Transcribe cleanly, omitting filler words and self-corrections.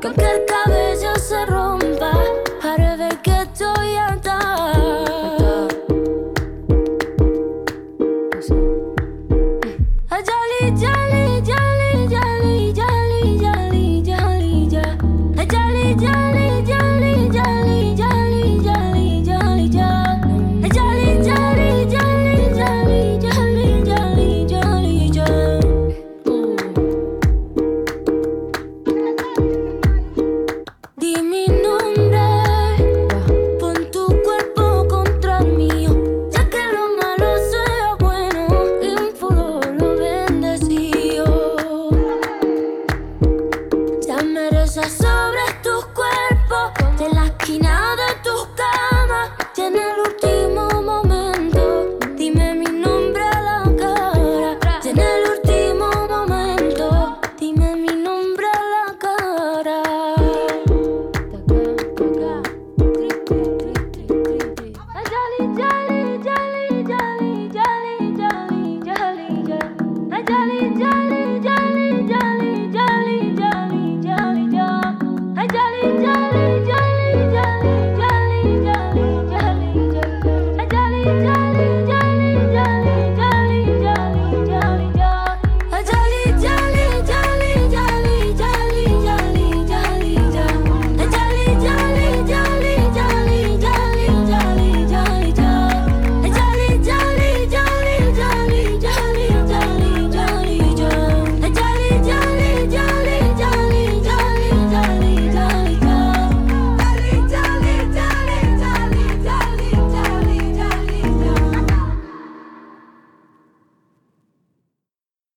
Que aunque el cabello se rompa, haré ver que estoy harta. Ay, jolly, jolly, jolly, jolly, jolly, jolly, jolly, ja. Ay, jolly, jolly, jolly, jolly, jolly, jolly, jolly, ja. Ay, jolly, jolly, jolly, jolly, jolly, jolly, jolly, ja. Di mi nombre, pon tu cuerpo contra el mío, ya que lo malo sea bueno y un futuro bendecido. Ya mereces sobre